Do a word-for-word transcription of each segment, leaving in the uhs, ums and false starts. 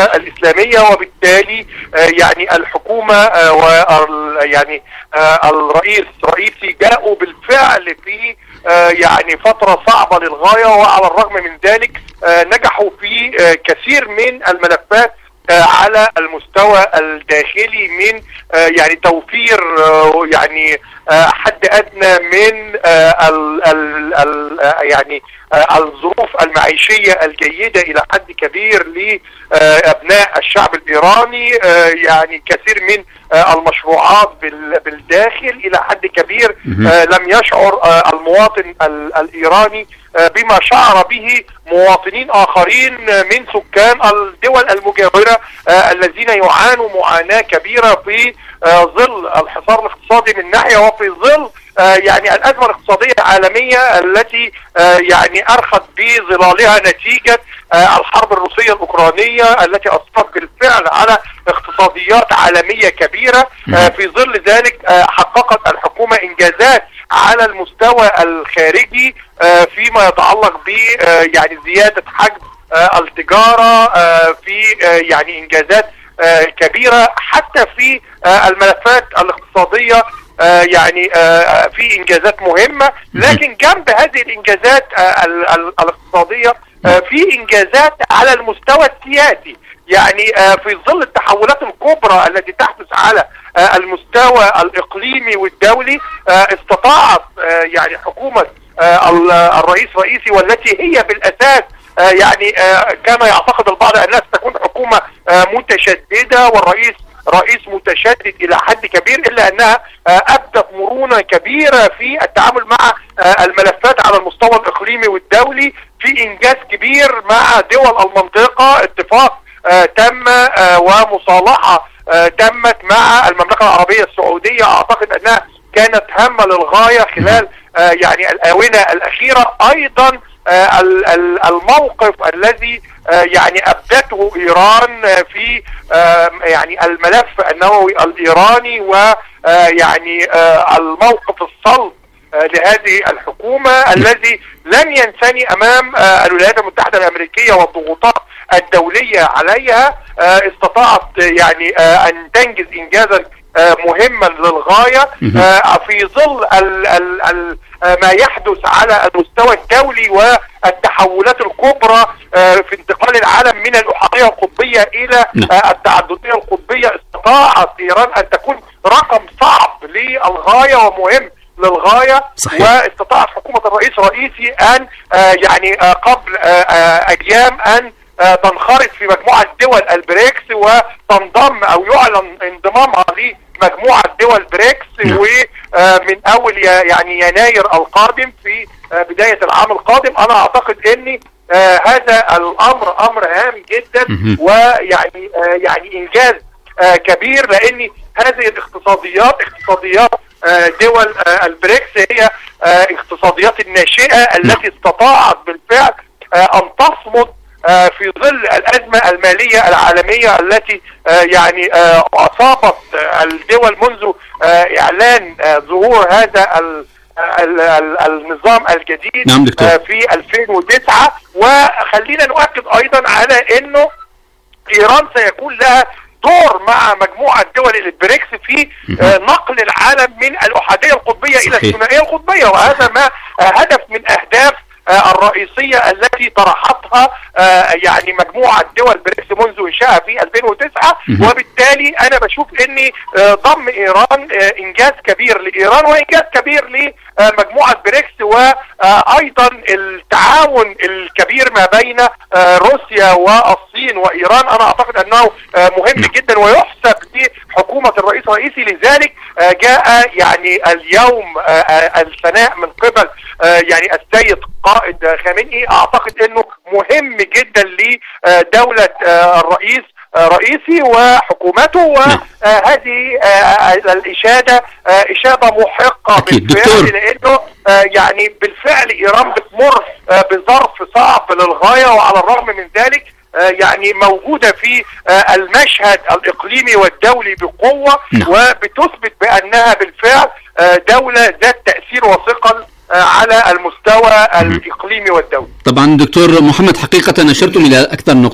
الإسلامية، وبالتالي يعني الحكومة ويعني الرئيس رئيسي جاءوا بالفعل في يعني فترة صعبة للغاية، وعلى الرغم من ذلك نجحوا في كثير من الملفات على المستوى الداخلي، من يعني توفير يعني حد ادنى من ال ال ال يعني الظروف المعيشية الجيدة الى حد كبير لابناء الشعب الايراني، يعني كثير من المشروعات بالداخل الى حد كبير لم يشعر المواطن الايراني بما شعر به مواطنين آخرين من سكان الدول المجاورة الذين يعانوا معاناة كبيرة في ظل الحصار الاقتصادي من ناحية، وفي ظل يعني الأزمة الاقتصادية العالمية التي يعني أرخت بظلالها نتيجة الحرب الروسية الأوكرانية التي أثرت بالفعل على اقتصاديات عالمية كبيرة. في ظل ذلك حققت الحكومة إنجازات على المستوى الخارجي فيما يتعلق ب يعني زيادة حجم التجارة، في يعني إنجازات كبيرة حتى في الملفات الاقتصادية، يعني في إنجازات مهمة. لكن جنب هذه الإنجازات الاقتصادية في إنجازات على المستوى السياسي، يعني في ظل التحولات الكبرى التي تحدث على المستوى الإقليمي والدولي، استطاعت يعني حكومة الرئيس رئيسي، والتي هي بالأساس يعني كما يعتقد البعض أنها ستكون حكومة متشددة والرئيس رئيس متشدد إلى حد كبير، إلا أنها أبدت مرونة كبيرة في التعامل مع الملفات على المستوى الإقليمي والدولي، في إنجاز كبير مع دول المنطقة، اتفاق تم ومصالحة تمت مع المملكة العربية السعودية، أعتقد أنها كانت هامة للغاية خلال يعني الآونة الأخيرة. أيضا الموقف الذي يعني أبدته إيران في يعني الملف النووي الإيراني، ويعني الموقف الصلب لهذه الحكومة الذي لم ينثني أمام الولايات المتحدة الأمريكية والضغوطات الدولية عليها، استطاعت يعني أن تنجز إنجازا مهما للغاية في ظل ال ال ال ما يحدث على المستوى الدولي والتحولات الكبرى في انتقال العالم من الأحادية القطبية إلى التعددية القطبية. استطاعت إيران أن تكون رقم صعب للغاية ومهم للغاية. صحيح. واستطاعت حكومة الرئيس الرئيسي أن يعني قبل أيام أن تنخرط في مجموعة دول البريكس وتنضم أو يعلن انضمامها لمجموعة دول بريكس، ومن أول يعني يناير القادم في بداية العام القادم. أنا أعتقد أن هذا الأمر أمر هام جدا، ويعني يعني إنجاز كبير، لأن هذه الاقتصاديات اقتصاديات دول البريكس هي اقتصاديات الناشئة التي استطاعت بالفعل أن تصمد في ظل الأزمة المالية العالمية التي يعني أصابت الدول منذ إعلان ظهور هذا النظام الجديد. نعم في ألفين وتسعة. وخلينا نؤكد أيضا على أنه إيران سيكون لها دور مع مجموعة دول البريكس في نقل العالم من الأحادية القطبية إلى الثنائية القطبية، وهذا ما هدف من أهداف الرئيسية التي طرحتها يعني مجموعة دول بريكس منذ إنشائها في ألفين وتسعة. وبالتالي أنا بشوف أن ضم إيران إنجاز كبير لإيران وإنجاز كبير لمجموعة بريكس، وأيضا التعاون الكبير ما بين روسيا والصين وإيران أنا أعتقد أنه مهم جدا ويحسب لحكومة الرئيس الرئيسي. لذلك جاء يعني اليوم الثناء من قبل يعني السيد قائد خامنئي، أعتقد أنه مهم جدا لدولة الرئيس رئيسي وحكومته، وهذه الإشادة إشادة محقة بالفعل، لأنه يعني بالفعل إيران بتمر بظرف صعب للغاية، وعلى الرغم من ذلك يعني موجودة في المشهد الإقليمي والدولي بقوة، وبتثبت بأنها بالفعل دولة ذات تأثير وثقل على المستوى الإقليمي والدولي. طبعا دكتور محمد، حقيقة أشرتم إلى أكثر نقطة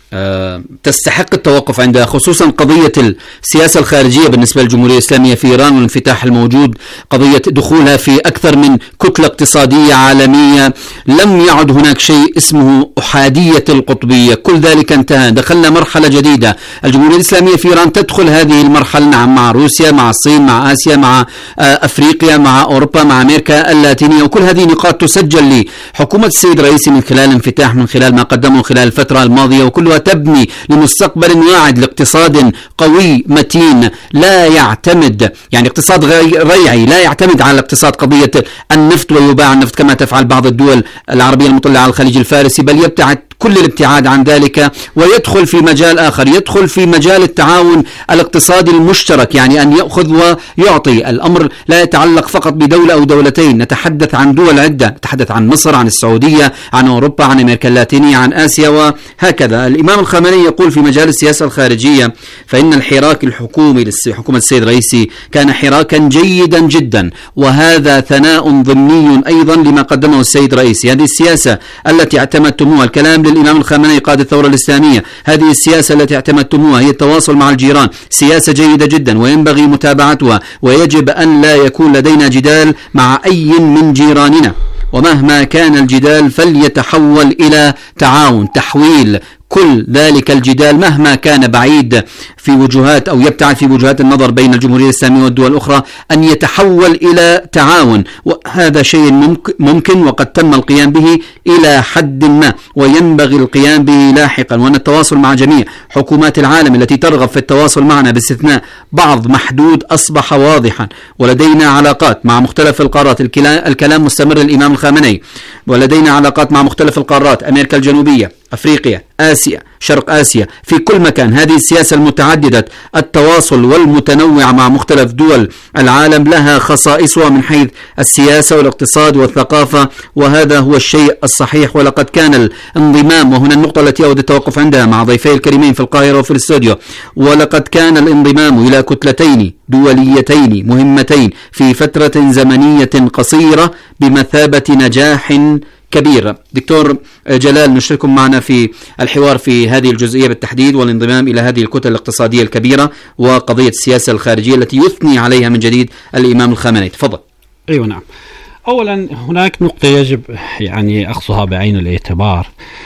تستحق التوقف عندها، خصوصا قضية السياسة الخارجية بالنسبة للجمهورية الإسلامية في إيران والانفتاح الموجود، قضية دخولها في أكثر من كتلة اقتصادية عالمية. لم يعد هناك شيء اسمه أحادية القطبية، كل ذلك انتهى، دخلنا مرحلة جديدة. الجمهورية الإسلامية في إيران تدخل هذه المرحلة نعم مع روسيا، مع الصين، مع آسيا، مع أفريقيا، مع أوروبا، مع أمريكا اللاتينية، وكل هذه نقاط تسجل لحكومة السيد الرئيسي من خلال انفتاح، من خلال ما قدمه خلال الفترة الماضية، وكلها تبني لمستقبل واعد لاقتصاد قوي متين لا يعتمد، يعني اقتصاد ريعي لا يعتمد على اقتصاد قضية النفط ويباع النفط كما تفعل بعض الدول العربية المطلة على الخليج الفارسي، بل يبتعد كل الابتعاد عن ذلك ويدخل في مجال آخر، يدخل في مجال التعاون الاقتصادي المشترك، يعني أن يأخذ ويعطي. الأمر لا يتعلق فقط بدولة أو دولتين، نتحدث عن دول عدة، نتحدث عن مصر، عن السعودية، عن أوروبا، عن أمريكا اللاتينية، عن آسيا وهكذا. الإمام الخامنئي يقول في مجال السياسة الخارجية: فإن الحراك الحكومي لحكومة السيد الرئيسي كان حراكا جيدا جدا، وهذا ثناء ضمني أيضا لما قدمه السيد الرئيسي. هذه السياسة التي اعتمدتموها، الكلام للإمام الخامنئي قائد الثورة الإسلامية، هذه السياسة التي اعتمدتموها هي التواصل مع الجيران، سياسة جيدة جدا وينبغي متابعتها، ويجب أن لا يكون لدينا جدال مع أي من جيراننا، ومهما كان الجدال فليتحول إلى تعاون، تحويل كل ذلك الجدال مهما كان بعيد في وجهات أو يبتعد في وجهات النظر بين الجمهورية الإسلامية والدول الأخرى، أن يتحول إلى تعاون، وهذا شيء ممكن وقد تم القيام به إلى حد ما، وينبغي القيام به لاحقا. وأن التواصل مع جميع حكومات العالم التي ترغب في التواصل معنا باستثناء بعض محدود أصبح واضحا، ولدينا علاقات مع مختلف القارات، الكلام مستمر للإمام الخامنئي، ولدينا علاقات مع مختلف القارات، أمريكا الجنوبية، أفريقيا، آسيا، شرق آسيا، في كل مكان. هذه السياسة المتعددة التواصل والمتنوعة مع مختلف دول العالم لها خصائصها من حيث السياسة والاقتصاد والثقافة، وهذا هو الشيء الصحيح. ولقد كان الانضمام، وهنا النقطة التي أود التوقف عندها مع ضيفي الكريمين في القاهرة وفي الاستوديو، ولقد كان الانضمام إلى كتلتين دوليتين مهمتين في فترة زمنية قصيرة بمثابة نجاح كبير. دكتور جلال، نشركم معنا في الحوار في هذه الجزئية بالتحديد، والانضمام إلى هذه الكتل الاقتصادية الكبيرة وقضية السياسة الخارجية التي يثني عليها من جديد الإمام الخامنئي. تفضل. أيوة نعم. أولا هناك نقطة يجب يعني أخذها بعين الاعتبار،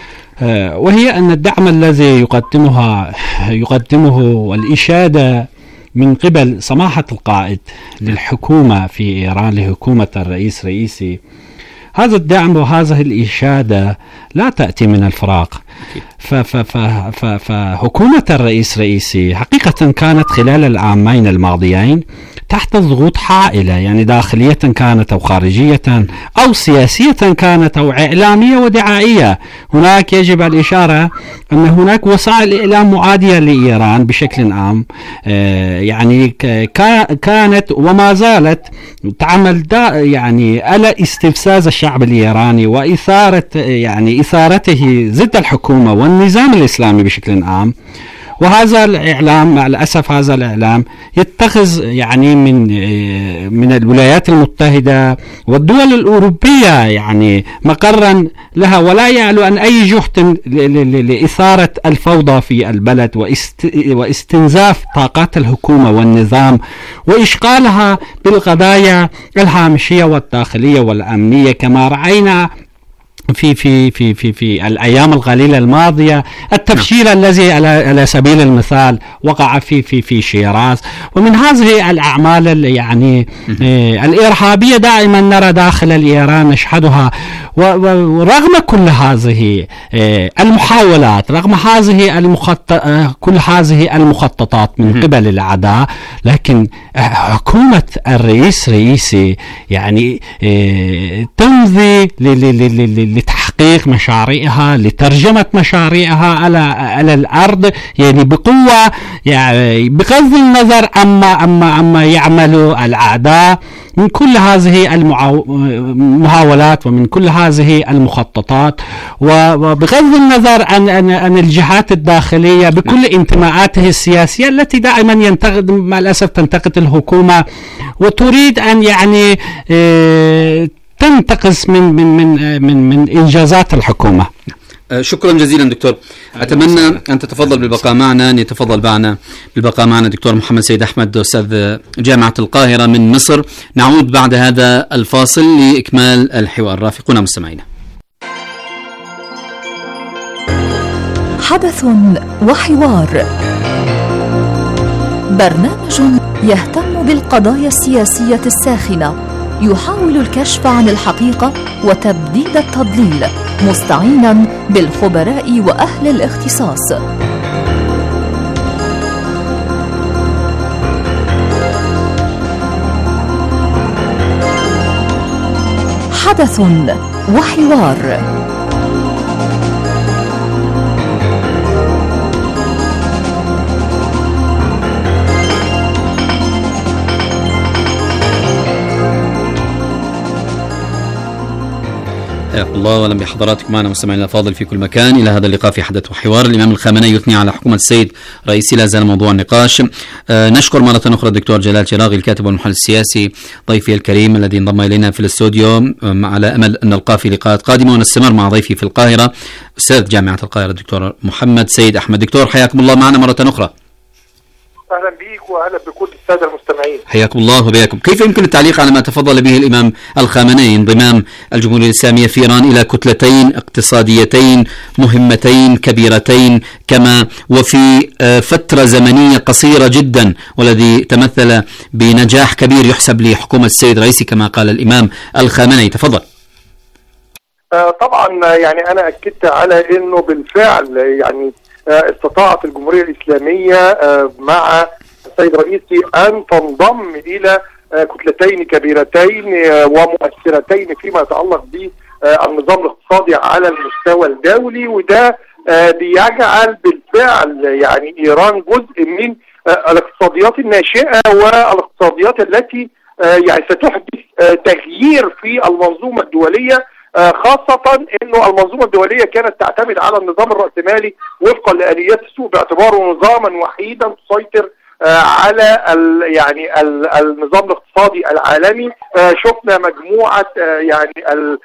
وهي أن الدعم الذي يقدمها يقدمه والإشادة من قبل سماحة القائد للحكومة في إيران، لحكومة الرئيس رئيسي، هذا الدعم وهذه الإشادة لا تأتي من الفراغ. فحكومة الرئيس رئيسي حقيقة كانت خلال العامين الماضيين تحت ضغوط حائلة، يعني داخلية كانت أو خارجية أو سياسية كانت أو إعلامية ودعائية. هناك يجب الإشارة أن هناك وسائل إعلام معادية لإيران بشكل عام، يعني كانت وما زالت تعمل يعني على استفزاز الشعب الإيراني وإثارة يعني إثارته ضد الحكومة والنظام الإسلامي بشكل عام. وهذا الإعلام مع الأسف هذا الإعلام يتخذ يعني من من الولايات المتحدة والدول الأوروبية يعني مقرا لها، ولا يعلو أن أي جهد لإثارة الفوضى في البلد واستنزاف طاقات الحكومة والنظام وإشغالها بالقضايا الهامشية والداخلية والأمنية، كما رأينا في في في في في الأيام القليلة الماضية التفشيل الذي على سبيل المثال وقع في في في شيراز. ومن هذه الأعمال يعني الإرهابية دائما نرى داخل الإيران نشهدها، ورغم كل هذه المحاولات، رغم هذه المخطط كل هذه المخططات من قبل الأعداء، لكن حكومة الرئيس رئيسي يعني تمضي لتحقيق مشاريعها، لترجمة مشاريعها على على الأرض، يعني بقوة، يعني بغض النظر عما عما عما يعملوا الأعداء من كل هذه المحاولات ومن كل هذه المخططات، وبغض النظر عن عن الجهات الداخلية بكل انتماءاته السياسية التي دائما ينتقد مع الأسف تنتقد الحكومة وتريد أن يعني تنتقص من من من من, من إنجازات الحكومة. شكرا جزيلا دكتور. أتمنى أن تتفضل بالبقاء معنا، أن يتفضل معنا بالبقاء معنا دكتور محمد سيد أحمد أستاذ جامعة القاهرة من مصر. نعود بعد هذا الفاصل لإكمال الحوار. رافقونا مستمعينا. حدث وحوار، برنامج يهتم بالقضايا السياسية الساخنة، يحاول الكشف عن الحقيقة وتبديد التضليل، مستعينا بالخبراء وأهل الاختصاص. حدث وحوار. حياكم الله واهلا بحضراتكم معنا مستمعينا الافاضل في كل مكان الى هذا اللقاء في حدث وحوار. الامام الخامنئي يثني على حكومه السيد رئيسي، لا زال موضوع النقاش. آه نشكر مره اخرى الدكتور جلال شراغي الكاتب والمحلل السياسي ضيفي الكريم الذي انضم الينا في الاستوديو، آه على امل ان نلقاه في لقاءات قادمه ونستمر مع ضيفي في القاهره استاذ جامعه القاهره الدكتور محمد سيد احمد. دكتور حياكم الله معنا مره اخرى. اهلا بيك واهلا بكل الساده المستمعين. حياكم الله وبياكم. كيف يمكن التعليق على ما تفضل به الامام الخامنئي، انضمام الجمهوريه الاسلاميه في ايران الى كتلتين اقتصاديتين مهمتين كبيرتين، كما وفي فتره زمنيه قصيره جدا، والذي تمثل بنجاح كبير يحسب لحكومه السيد رئيسي كما قال الامام الخامنئي. تفضل. طبعا يعني انا اكدت على انه بالفعل يعني استطاعت الجمهورية الإسلامية مع السيد رئيسي أن تنضم إلى كتلتين كبيرتين ومؤثرتين فيما يتعلق بالنظام الاقتصادي على المستوى الدولي، وده بيجعل بالفعل يعني إيران جزء من الاقتصاديات الناشئة والاقتصاديات التي يعني ستحدث تغيير في المنظومة الدولية، خاصة انه المنظومة الدولية كانت تعتمد على النظام الرأسمالي وفقا لآليات السوق باعتباره نظاما وحيدا تسيطر على ال يعني ال النظام الاقتصادي العالمي. شفنا مجموعة يعني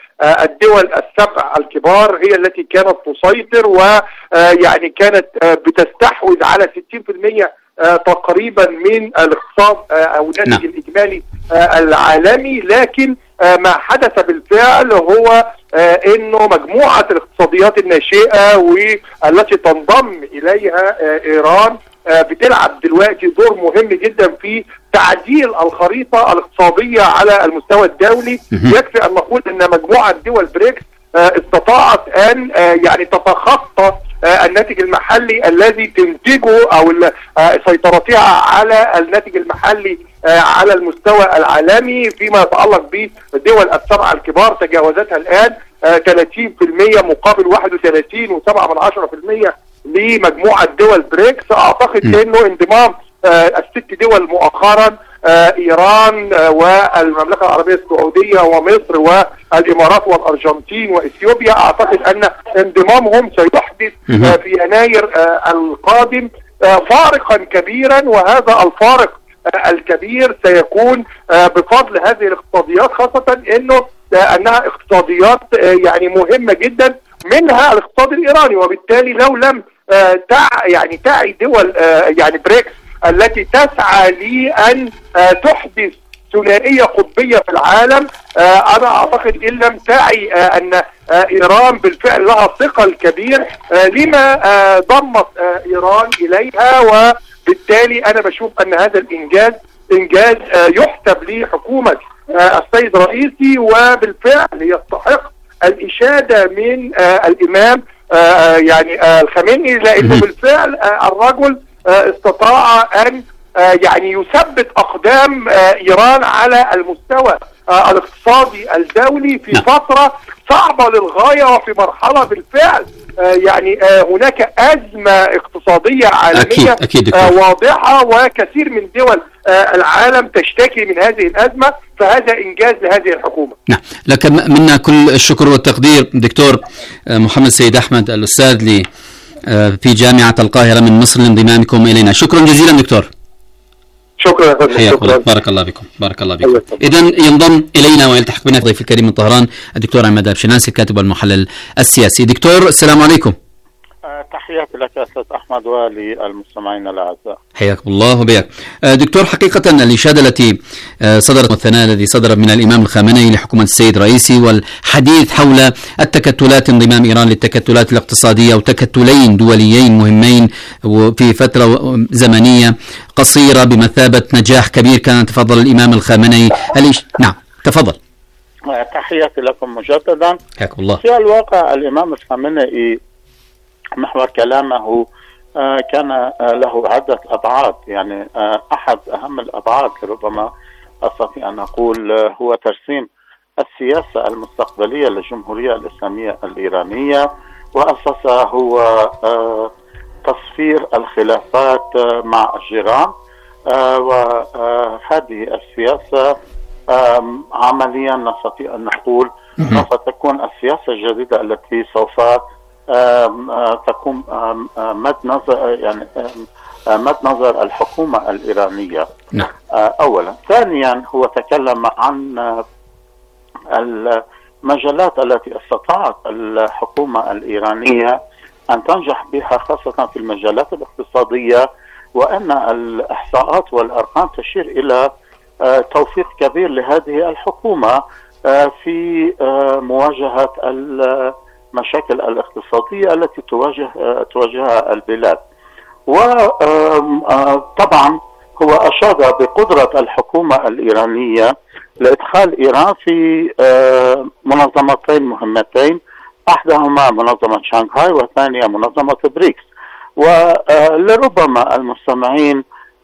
الدول السبع الكبار هي التي كانت تسيطر، ويعني كانت بتستحوذ على ستين بالمئة تقريبا من الاقتصاد او الناتج الاجمالي العالمي. لكن ما حدث بالفعل هو انه مجموعة الاقتصاديات الناشئة والتي تنضم اليها ايران بتلعب دلوقتي دور مهم جدا في تعديل الخريطة الاقتصادية على المستوى الدولي. يكفي ان نقول ان مجموعة دول بريكس استطاعت ان يعني تتخطى الناتج المحلي الذي تنتجه او سيطرتها على الناتج المحلي على المستوى العالمي فيما يتعلق بالدول السبعة الكبار، تجاوزتها الان ثلاثين بالمئة مقابل واحد وثلاثين فاصلة سبعة بالمئة لمجموعة دول بريكس. اعتقد م. انه انضمام الست دول مؤخرا ايران والمملكة العربية السعودية ومصر والامارات والارجنتين واثيوبيا، اعتقد ان انضمامهم سيحدث في يناير القادم فارقا كبيرا، وهذا الفارق الكبير سيكون بفضل هذه الاقتصاديات، خاصة انه انها اقتصاديات يعني مهمة جدا منها الاقتصاد الايراني. وبالتالي لو لم تع يعني تعي دول يعني بريكس التي تسعى لأن تحدث ثنائية قطبية في العالم، أنا أعتقد إن لم تعي أن إيران بالفعل لها ثقل كبير لما ضمت إيران إليها، وبالتالي أنا بشوف أن هذا الإنجاز إنجاز يحسب لحكومة السيد رئيسي، وبالفعل يستحق الإشادة من الإمام يعني الخامنئي، لأنه بالفعل الرجل استطاع أن يعني يثبت أقدام إيران على المستوى الاقتصادي الدولي في فترة صعبة للغاية، وفي مرحلة بالفعل يعني هناك أزمة اقتصادية عالمية أكيد أكيد واضحة، وكثير من دول العالم تشتكي من هذه الأزمة، فهذا إنجاز لهذه الحكومة. نعم، لكن منا كل الشكر والتقدير دكتور محمد سيد أحمد الأستاذ لي في جامعة القاهرة من مصر لانضمامكم إلينا. شكرا جزيلا دكتور. شكرا شكرا بارك الله بكم بارك الله بكم. إذن ينضم إلينا ويلتحق بنا ضيف الكريم من طهران الدكتور عماد أبشناسي الكاتب والمحلل السياسي. دكتور السلام عليكم. تحياتي لك أستاذ أحمد وللمستمعين الأعزاء. حياكم الله وبياك. دكتور، حقيقة الإشادة التي صدرت والثناء الذي صدر من الإمام الخامنئي لحكومة السيد رئيسي والحديث حول التكتلات، انضمام إيران للتكتلات الاقتصادية وتكتلين دوليين مهمين في فترة زمنية قصيرة بمثابة نجاح كبير كان تفضل الإمام الخامنئي. الإش... نعم تفضل. تحياتي لكم مجددا. حياكم الله. في الواقع الإمام الخامنئي محور كلامه كان له عدة أبعاد، يعني أحد أهم الأبعاد ربما أستطيع أن أقول هو ترسيم السياسة المستقبلية للجمهورية الإسلامية الإيرانية، وأساسها هو تصفير الخلافات مع الجيران، وهذه السياسة عمليا نستطيع أن نقول سوف تكون السياسة الجديدة التي سوف تكون مد نظر يعني مد نظر الحكومة الإيرانية. نعم. أولا. ثانيا هو تكلم عن المجالات التي استطاعت الحكومة الإيرانية أن تنجح بها خاصة في المجالات الاقتصادية، وأن الإحصاءات والأرقام تشير إلى توفيق كبير لهذه الحكومة في مواجهة المشاكل الاقتصادية التي تواجه تواجهها البلاد. وطبعا هو أشاد بقدرة الحكومة الإيرانية لإدخال إيران في منظمتين مهمتين، أحدهما منظمة شانغهاي والثانية منظمة بريكس. ولربما المستمعين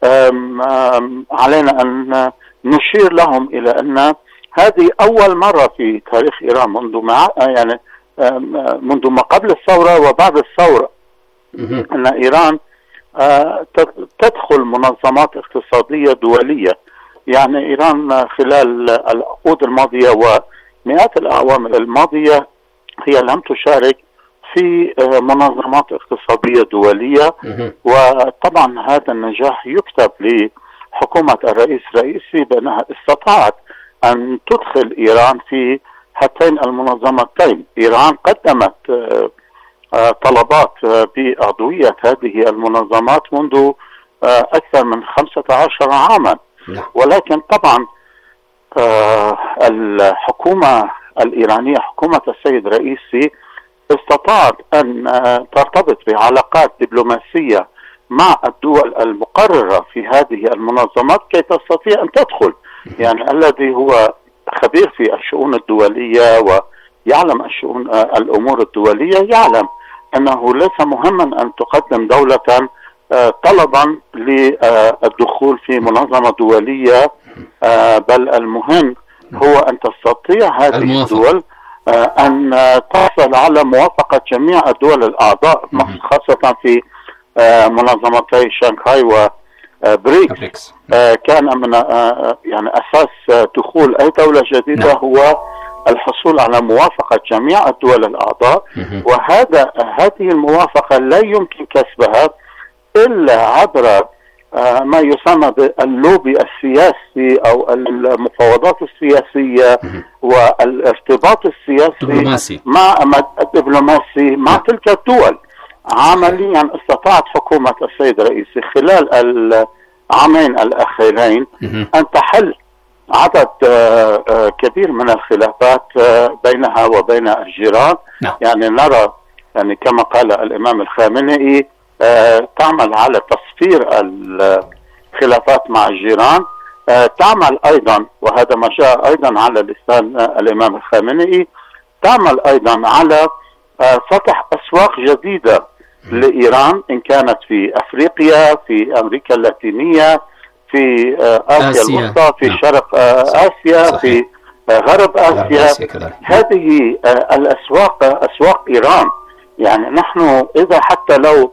علينا أن نشير لهم إلى أن هذه أول مرة في تاريخ إيران منذ ما يعني منذ ما قبل الثورة وبعد الثورة أن إيران تدخل منظمات اقتصادية دولية. يعني إيران خلال العقود الماضية ومئات الأعوام الماضية هي لم تشارك في منظمات اقتصادية دولية، وطبعا هذا النجاح يكتب لحكومة الرئيس الرئيسي بأنها استطاعت أن تدخل إيران في هاتين المنظمتين. إيران قدمت طلبات بأعضوية هذه المنظمات منذ أكثر من خمسة عشر عاما، ولكن طبعا الحكومة الإيرانية حكومة السيد رئيسي استطاعت أن ترتبط بعلاقات دبلوماسية مع الدول المقررة في هذه المنظمات كي تستطيع أن تدخل. يعني الذي هو خبير في الشؤون الدولية ويعلم الشؤون الأمور الدولية يعلم أنه ليس مهما أن تقدم دولة طلبا للدخول في منظمة دولية، بل المهم هو أن تستطيع هذه الدول أن تحصل على موافقة جميع الدول الأعضاء، خاصة في منظمتي شانغهاي وبريكس. كان من يعني أساس دخول أي دولة جديدة هو الحصول على موافقة جميع الدول الأعضاء، وهذا هذه الموافقة لا يمكن كسبها إلا عبر ما يسمى باللوبي السياسي أو المفاوضات السياسية والارتباط السياسي مع الدبلوماسي مع تلك الدول. عمليا استطاعت حكومة السيد الرئيسي خلال العامين الأخيرين أن تحل عدد كبير من الخلافات بينها وبين الجيران. يعني نرى يعني كما قال الإمام الخامنئي تعمل على تصفير الخلافات مع الجيران، تعمل أيضا وهذا ما جاء أيضا على لسان الإمام الخامنئي تعمل أيضا على فتح أسواق جديدة لإيران، إن كانت في أفريقيا، في أمريكا اللاتينية، في آسيا الوسطى، في نعم. شرق آسيا صحيح. في غرب آسيا, آسيا هذه الأسواق أسواق إيران. يعني نحن إذا حتى لو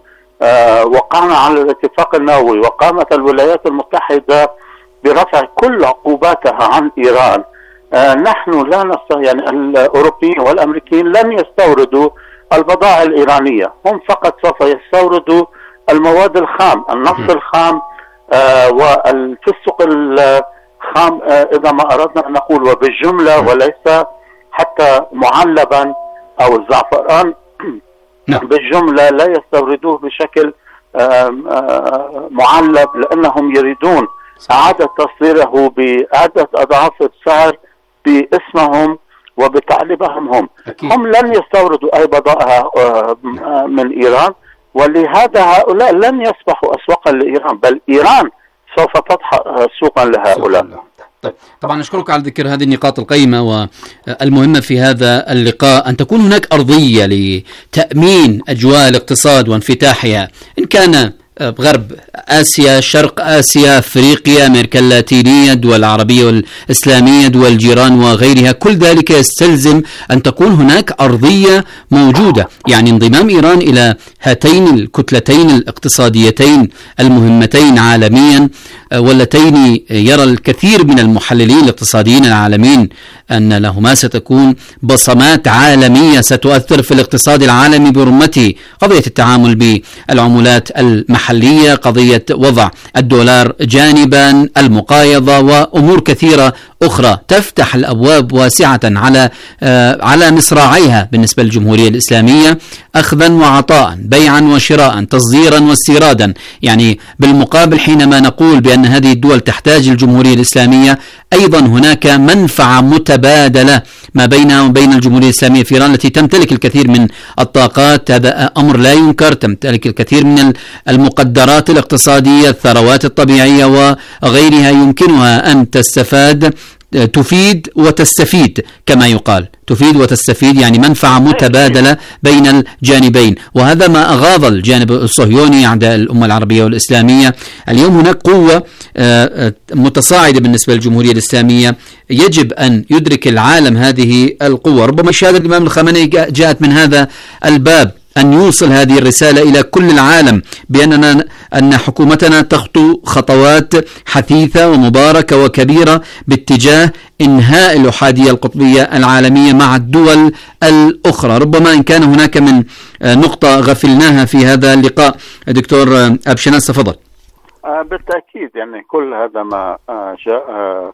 وقعنا على الاتفاق النووي وقامت الولايات المتحدة برفع كل عقوباتها عن إيران، نحن لا نستطيع يعني الأوروبيين والأمريكيين لن يستوردوا البضائع الإيرانية، هم فقط سوف يستوردوا المواد الخام، النفط الخام آه وفي السوق الخام آه إذا ما أردنا أن نقول وبالجملة وليس حتى معلبا أو الزعفران بالجملة لا يستوردوه بشكل آه آه معلب، لأنهم يريدون إعادة تصديره بأعدة أضعاف السعر باسمهم وبتعليبهم هم. أكيد. هم لن يستوردوا أي بضائع من إيران، ولهذا هؤلاء لن يصبحوا أسواقا لإيران، بل إيران سوف تضح سوقا لهؤلاء. طيب، طبعا أشكرك على ذكر هذه النقاط القيمة والمهمة في هذا اللقاء، أن تكون هناك أرضية لتأمين أجواء الاقتصاد وانفتاحها، إن كان غرب آسيا، شرق آسيا، أفريقيا، أمريكا اللاتينية، الدول العربية والإسلامية، دول الجيران وغيرها. كل ذلك يستلزم أن تكون هناك أرضية موجودة، يعني انضمام إيران إلى هاتين الكتلتين الاقتصاديتين المهمتين عالميا، واللتين يرى الكثير من المحللين الاقتصاديين العالميين أن لهما ستكون بصمات عالمية ستؤثر في الاقتصاد العالمي برمته. قضية التعامل بالعملات المحلية، قضية وضع الدولار جانبا، المقايضة، وأمور كثيرة أخرى تفتح الأبواب واسعة على آه على مصراعيها بالنسبة للجمهورية الإسلامية، أخذا وعطاء، بيعا وشراء، تصديرا واستيرادا. يعني بالمقابل حينما نقول بأن هذه الدول تحتاج الجمهورية الإسلامية، أيضا هناك منفعة متبادلة ما بينها وبين الجمهورية الإسلامية في إيران التي تمتلك الكثير من الطاقات، هذا أمر لا ينكر، تمتلك الكثير من المقدرات الاقتصادية، الثروات الطبيعية وغيرها، يمكنها أن تستفاد، تفيد وتستفيد كما يقال، تفيد وتستفيد، يعني منفعة متبادلة بين الجانبين. وهذا ما أغاض الجانب الصهيوني عند الأمة العربية والإسلامية. اليوم هناك قوة متصاعدة بالنسبة للجمهورية الإسلامية، يجب أن يدرك العالم هذه القوة. ربما شهادة الإمام الخامنئي جاءت من هذا الباب، أن يوصل هذه الرسالة إلى كل العالم بأننا أن حكومتنا تخطو خطوات حثيثة ومباركة وكبيرة باتجاه إنهاء الأحادية القطبية العالمية مع الدول الأخرى. ربما إن كان هناك من نقطة غفلناها في هذا اللقاء، دكتور أبشناس تفضل. بالتأكيد، يعني كل هذا ما جاء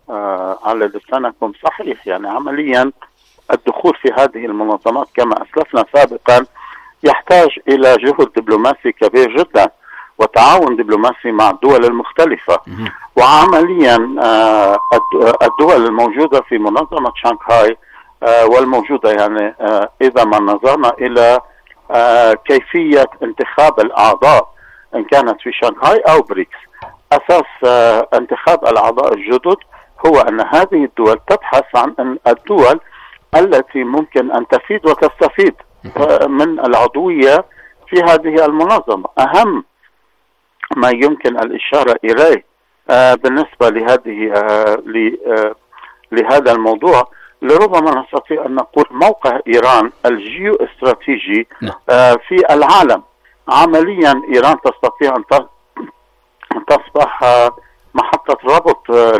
على لسانكم صحيح. يعني عمليا الدخول في هذه المنظمات كما أسلفنا سابقا يحتاج إلى جهد دبلوماسي كبير جدا وتعاون دبلوماسي مع الدول المختلفة. وعمليا الدول الموجودة في منظمة شانغهاي والموجودة، يعني إذا ما نظرنا إلى كيفية انتخاب الأعضاء إن كانت في شانغهاي أو بريكس، أساس انتخاب الأعضاء الجدد هو أن هذه الدول تبحث عن الدول التي ممكن أن تفيد وتستفيد من العضوية في هذه المنظمة. أهم ما يمكن الإشارة إليه آه بالنسبة لهذه آه آه لهذا الموضوع، لربما نستطيع أن نقول موقع إيران الجيو استراتيجي آه في العالم. عمليا إيران تستطيع أن تصبح آه محطة ربط آه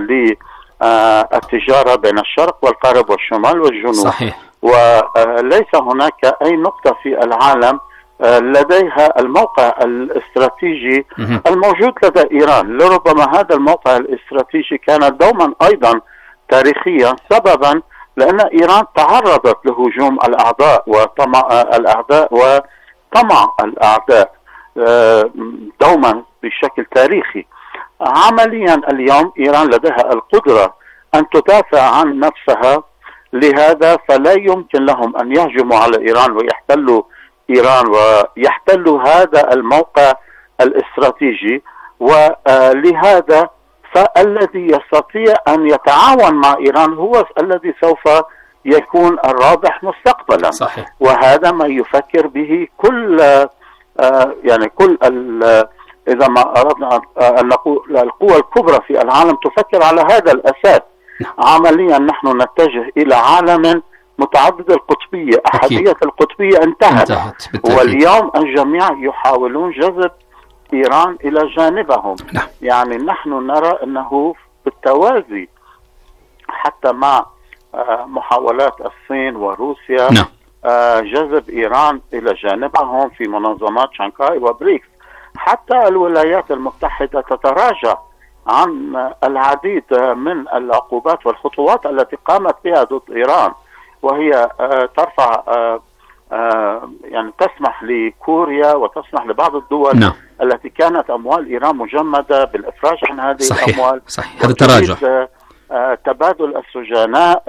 للتجارة بين الشرق والغرب والشمال والجنوب. صحيح. وليس هناك أي نقطة في العالم لديها الموقع الاستراتيجي الموجود لدى إيران. لربما هذا الموقع الاستراتيجي كان دوما أيضا تاريخيا، سببا لأن إيران تعرضت لهجوم الأعداء وطمع الأعداء وطمع الأعداء دوما بشكل تاريخي. عمليا اليوم إيران لديها القدرة أن تدافع عن نفسها، لهذا فلا يمكن لهم أن يهجموا على إيران ويحتلوا إيران ويحتلوا هذا الموقع الاستراتيجي. ولهذا فالذي يستطيع أن يتعاون مع إيران هو الذي سوف يكون الرابح مستقبلا. صحيح. وهذا ما يفكر به كل يعني كل إذا ما أردنا أن نقول القوى الكبرى في العالم تفكر على هذا الأساس. عمليا نحن نتجه إلى عالم متعدد القطبية، أحدية القطبية انتهت, انتهت واليوم الجميع يحاولون جذب إيران إلى جانبهم. نعم. يعني نحن نرى أنه بالتوازي حتى مع محاولات الصين وروسيا. نعم. جذب إيران إلى جانبهم في منظمات شانغهاي وبريكس. حتى الولايات المتحدة تتراجع عن العديد من العقوبات والخطوات التي قامت بها ضد إيران، وهي ترفع يعني تسمح لكوريا وتسمح لبعض الدول نعم. التي كانت أموال إيران مجمدة بالإفراج عن هذه صحيح. الأموال. صحيح. هذا تراجع. تبادل السجناء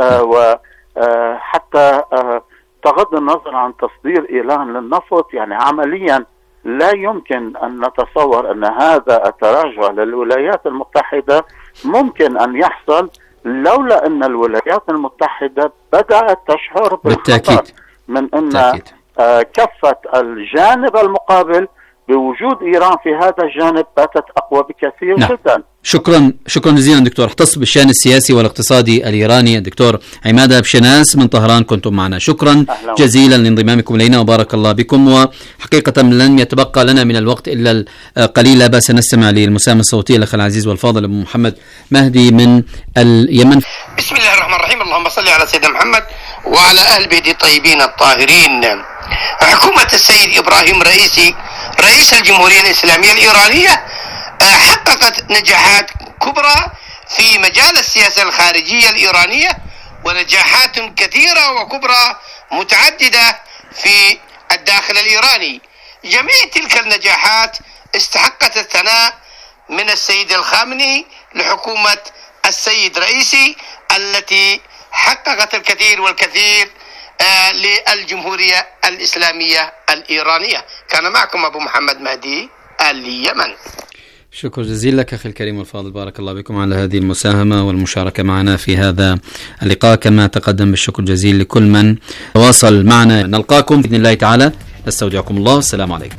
وحتى تغض النظر عن تصدير إيران للنفط. يعني عمليا لا يمكن أن نتصور أن هذا التراجع للولايات المتحدة ممكن أن يحصل لولا أن الولايات المتحدة بدأت تشعر بالخطر من أن كفة الجانب المقابل بوجود إيران في هذا الجانب باتت أقوى بكثير. نعم. جدا. شكرا شكرا جزيلا دكتور. اختص بالشأن السياسي والاقتصادي الإيراني الدكتور عماد أبشناس من طهران كنتم معنا. شكرا جزيلا لانضمامكم إلينا وبارك الله بكم. وحقيقة لن يتبقى لنا من الوقت إلا القليل، لا بأس نستمع للمساهمة الصوتية الأخ العزيز والفاضل أبو محمد مهدي من اليمن. بسم الله الرحمن الرحيم. اللهم صل على سيدنا محمد وعلى أهل بيته الطيبين الطاهرين. حكومة السيد إبراهيم رئيسي رئيس الجمهورية الإسلامية الإيرانية حققت نجاحات كبرى في مجال السياسة الخارجية الإيرانية، ونجاحات كثيرة وكبرى متعددة في الداخل الإيراني. جميع تلك النجاحات استحقت الثناء من السيد الخامنئي لحكومة السيد رئيسي التي حققت الكثير والكثير آه للجمهورية الإسلامية الإيرانية. كان معكم أبو محمد مهدي اليمن. شكرا جزيلا لك أخي الكريم والفاضل، بارك الله بكم على هذه المساهمة والمشاركة معنا في هذا اللقاء. كما تقدم بالشكر الجزيل لكل من تواصل معنا. نلقاكم بإذن الله تعالى. نستودعكم الله. السلام عليكم.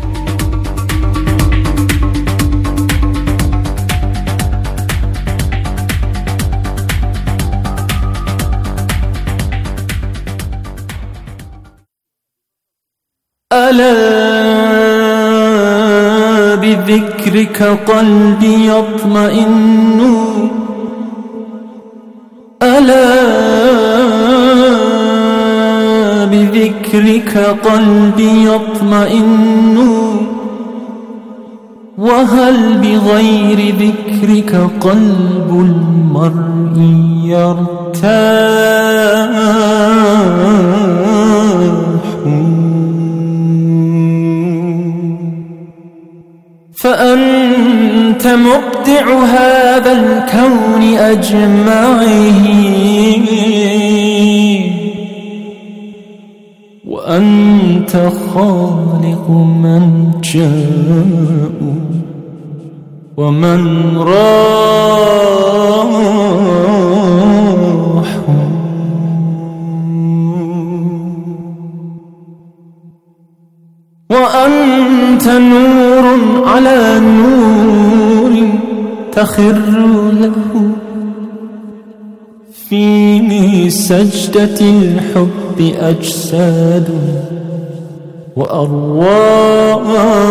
ألا بذكرك قلبي يطمئن، ألا بذكرك قلبي يطمئن، وهل بغير ذكرك قلب المرء يرتاح؟ فأنت مبدع هذا الكون أجمعه، وأنت خالق من جاء ومن راح، وأنت نور على نور تخر له في سجدة الحب أجساد وأرواح،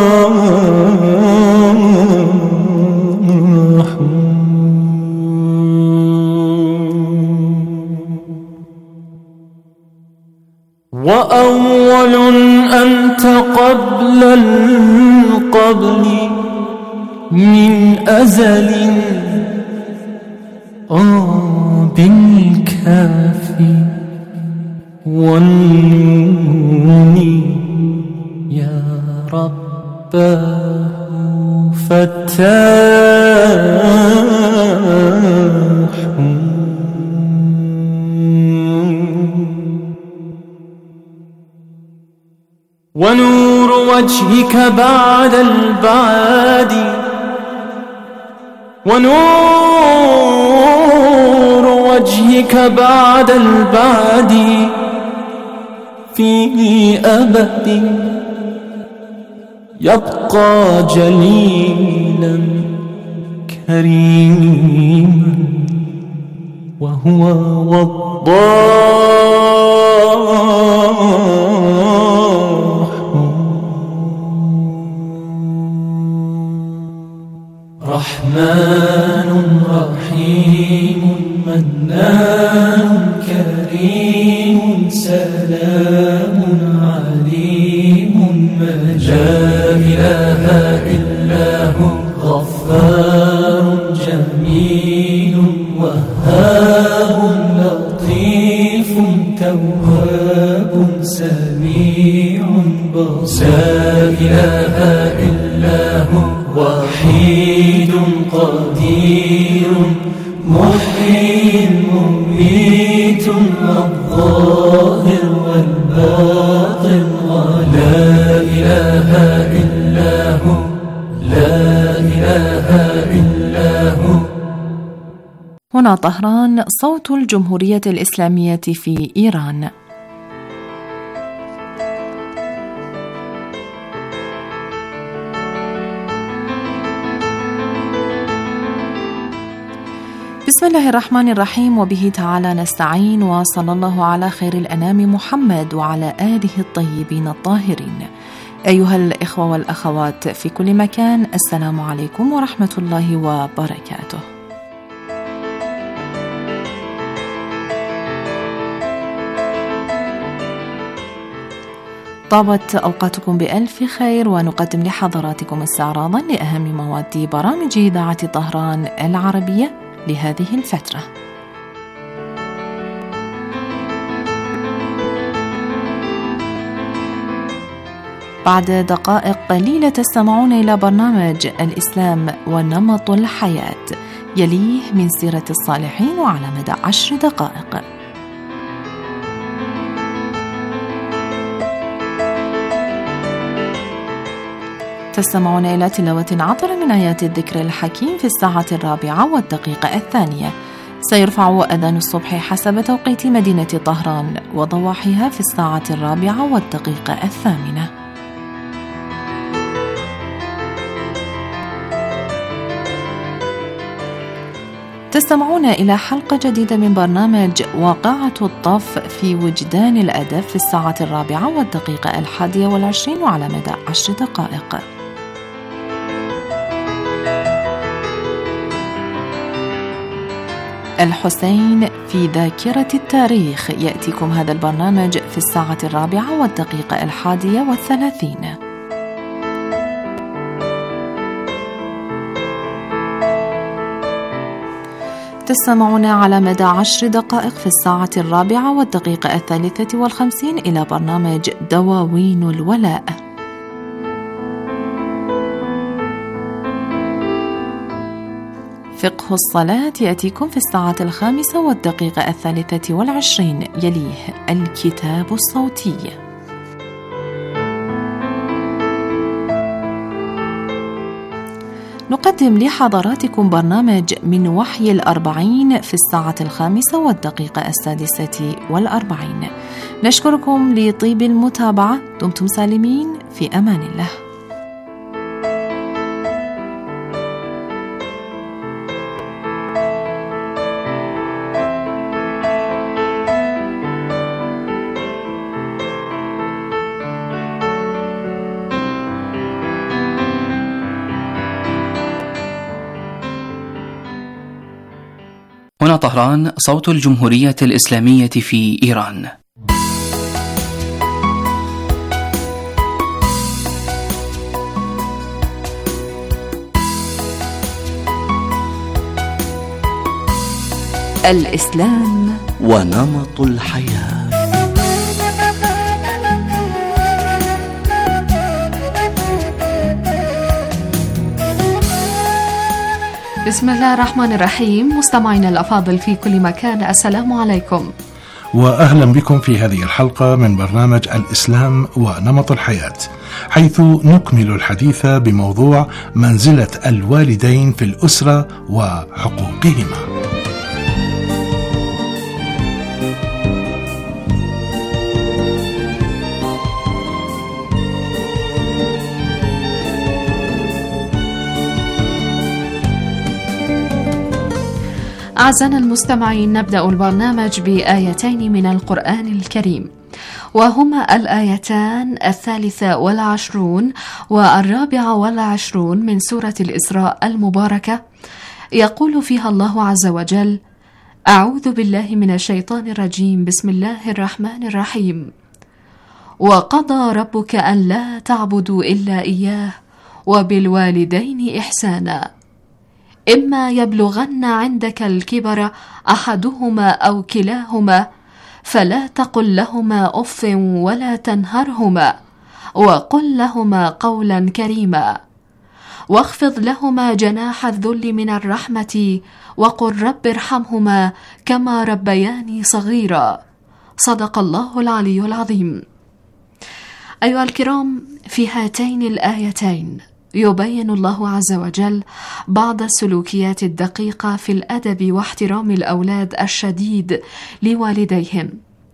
وأول أنت قبل القبل من أزل، آه بالكاف والنون يا رباه فتاح، ونور وجهك بعد البعاد، ونور وجهك بعد البعد في أبد يبقى جليلا كريما، وهو وضاح، رحمن رحيم منان كريم سلام عليم ما لا إله إلا هو غفور غفار جميل وهاب لطيف تواب سميع بصير لا إله إلا هو وحيد قدير محيي مميت الظاهر والباطن لا إله إلا هو لا إله إلا هو. هنا طهران، صوت الجمهورية الإسلامية في إيران. بسم الله الرحمن الرحيم، وبه تعالى نستعين، وصلى الله على خير الأنام محمد وعلى آله الطيبين الطاهرين. أيها الإخوة والأخوات في كل مكان، السلام عليكم ورحمة الله وبركاته. طابت أوقاتكم بألف خير، ونقدم لحضراتكم استعراضا لأهم مواد برامج إذاعة طهران العربية لهذه الفترة. بعد دقائق قليلة تستمعون إلى برنامج الإسلام ونمط الحياة، يليه من سيرة الصالحين وعلى مدى عشر دقائق. تستمعون إلى تلاوة عطرة من آيات الذكر الحكيم في الساعة الرابعة والدقيقة الثانية. سيرفع أذان الصبح حسب توقيت مدينة طهران وضواحيها في الساعة الرابعة والدقيقة الثامنة. تستمعون إلى حلقة جديدة من برنامج واقعة الطف في وجدان الأدب في الساعة الرابعة والدقيقة الحادية والعشرين وعلى مدى عشر دقائق. الحسين في ذاكرة التاريخ، يأتيكم هذا البرنامج في الساعة الرابعة والدقيقة الحادية والثلاثين. تستمعون على مدى عشر دقائق في الساعة الرابعة والدقيقة الثالثة والخمسين إلى برنامج دواوين الولاء. فقه الصلاة يأتيكم في الساعة الخامسة والدقيقة الثالثة والعشرين، يليه الكتاب الصوتي. نقدم لحضراتكم برنامج من وحي الأربعين في الساعة الخامسة والدقيقة السادسة والأربعين. نشكركم لطيب المتابعة، دمتم سالمين، في أمان الله. هنا طهران، صوت الجمهورية الإسلامية في إيران. الإسلام ونمط الحياة. بسم الله الرحمن الرحيم. مستمعينا الأفاضل في كل مكان، السلام عليكم وأهلا بكم في هذه الحلقة من برنامج الإسلام ونمط الحياة، حيث نكمل الحديث بموضوع منزلة الوالدين في الأسرة وحقوقهما. أعزائنا المستمعين، نبدأ البرنامج بآيتين من القرآن الكريم، وهما الآيتان الثالثة والعشرون والرابعة والعشرون من سورة الإسراء المباركة. يقول فيها الله عز وجل: أعوذ بالله من الشيطان الرجيم، بسم الله الرحمن الرحيم. وقضى ربك أن لا تعبدوا إلا إياه وبالوالدين إحسانا إما يبلغن عندك الكبر أحدهما أو كلاهما فلا تقل لهما أف ولا تنهرهما وقل لهما قولا كريما واخفض لهما جناح الذل من الرحمة وقل رب ارحمهما كما ربياني صغيرا. صدق الله العلي العظيم. أيها الكرام، في هاتين الآيتين يبين الله عز وجل بعض السلوكيات الدقيقة في الأدب واحترام الأولاد الشديد لوالديهم،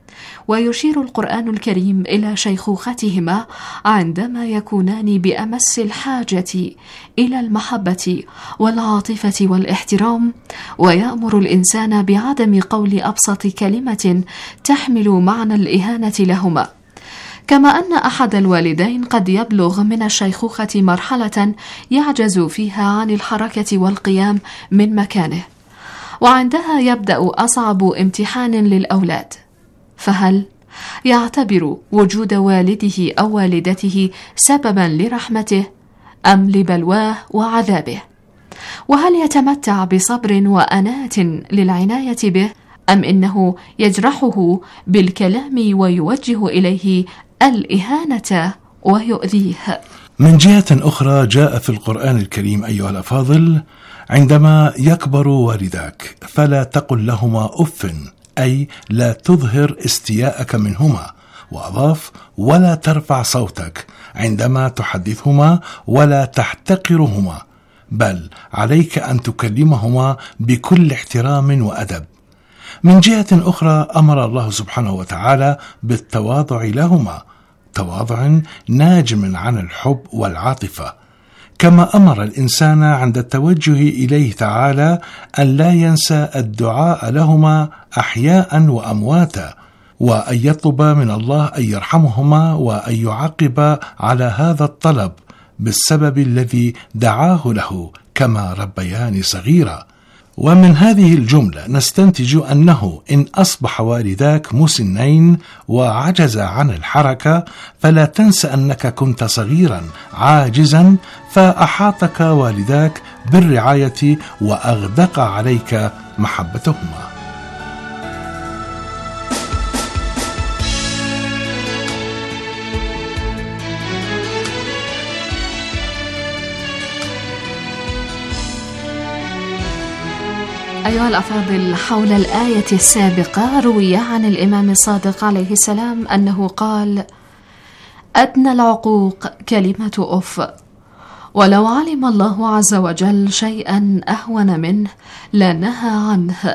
ويشير القرآن الكريم إلى شيخوختهما عندما يكونان بأمس الحاجة إلى المحبة والعاطفة والاحترام، ويأمر الإنسان بعدم قول أبسط كلمة تحمل معنى الإهانة لهما. كما أن أحد الوالدين قد يبلغ من الشيخوخة مرحلة يعجز فيها عن الحركة والقيام من مكانه، وعندها يبدأ أصعب امتحان للأولاد، فهل يعتبر وجود والده أو والدته سببا لرحمته أم لبلواه وعذابه؟ وهل يتمتع بصبر وأناة للعناية به أم إنه يجرحه بالكلام ويوجه إليه الإهانة ويؤذيه؟ من جهة أخرى جاء في القرآن الكريم أيها الأفاضل: عندما يكبر والداك فلا تقل لهما أف، أي لا تظهر استياءك منهما، وأضاف: ولا ترفع صوتك عندما تحدثهما ولا تحتقرهما، بل عليك أن تكلمهما بكل احترام وأدب. من جهة أخرى أمر الله سبحانه وتعالى بالتواضع لهما، تواضع ناجم عن الحب والعاطفة، كما أمر الإنسان عند التوجه إليه تعالى أن لا ينسى الدعاء لهما أحياء وأمواتا، وأن يطلب من الله أن يرحمهما وأن يعاقب على هذا الطلب بالسبب الذي دعاه له كما ربياني صغيرا. ومن هذه الجملة نستنتج أنه إن أصبح والداك مسنين وعجز عن الحركة فلا تنس أنك كنت صغيرا عاجزا، فأحاطك والداك بالرعاية وأغدق عليك محبتهما. أيها الأفاضل، حول الآية السابقة روي عن الإمام الصادق عليه السلام أنه قال: أدنى العقوق كلمة أف، ولو علم الله عز وجل شيئا أهون منه لنهى عنه.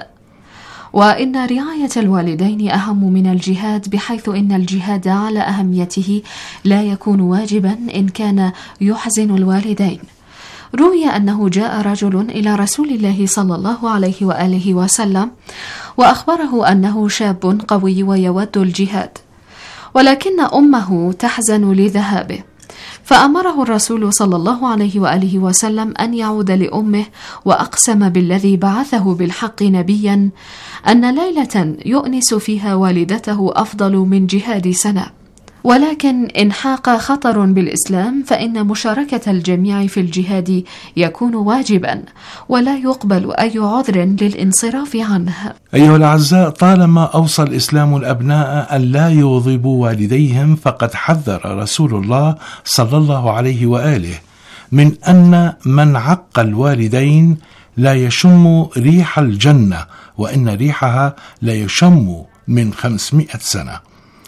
وإن رعاية الوالدين أهم من الجهاد، بحيث إن الجهاد على أهميته لا يكون واجبا إن كان يحزن الوالدين. روي أنه جاء رجل إلى رسول الله صلى الله عليه وآله وسلم وأخبره أنه شاب قوي ويود الجهاد، ولكن أمه تحزن لذهابه، فأمره الرسول صلى الله عليه وآله وسلم أن يعود لأمه، وأقسم بالذي بعثه بالحق نبيا أن ليلة يؤنس فيها والدته أفضل من جهاد سنة. ولكن إن حاق خطر بالإسلام فإن مشاركة الجميع في الجهاد يكون واجبا، ولا يقبل أي عذر للانصراف عنه. أيها الأعزاء، طالما أوصى الإسلام الأبناء أن لا يغضبوا والديهم، فقد حذر رسول الله صلى الله عليه وآله من أن من عق الوالدين لا يشم ريح الجنة، وإن ريحها لا يشم من خمسمائة سنة.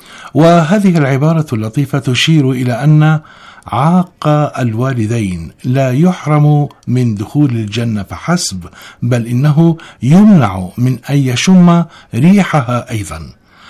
وهذه العبارة اللطيفة تشير إلى أن عاق الوالدين لا يحرم من دخول الجنة فحسب، بل إنه يمنع من أن يشم ريحها أيضا.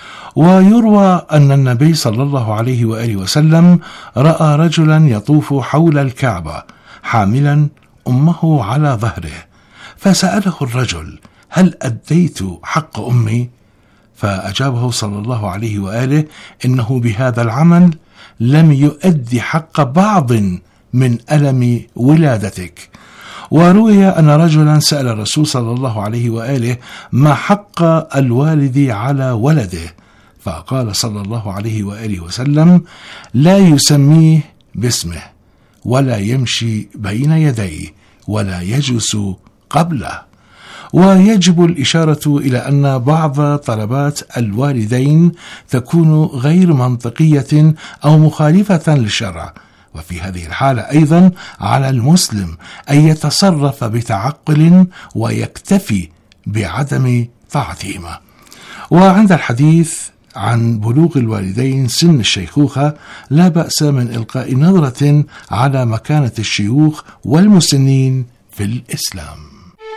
ويروى أن النبي صلى الله عليه وآله وسلم رأى رجلا يطوف حول الكعبة حاملا أمه على ظهره، فسأله الرجل: هل أديت حق أمي؟ فأجابه صلى الله عليه وآله: إنه بهذا العمل لم يؤدي حق بعض من ألم ولادتك. وروي أن رجلا سأل الرسول صلى الله عليه وآله: ما حق الوالد على ولده؟ فقال صلى الله عليه وآله وسلم: لا يسميه باسمه، ولا يمشي بين يديه، ولا يجلس قبله. ويجب الإشارة إلى أن بعض طلبات الوالدين تكون غير منطقية أو مخالفة للشرع، وفي هذه الحالة أيضا على المسلم أن يتصرف بتعقل ويكتفي بعدم طاعتهما. وعند الحديث عن بلوغ الوالدين سن الشيخوخة لا بأس من إلقاء نظرة على مكانة الشيوخ والمسنين في الإسلام.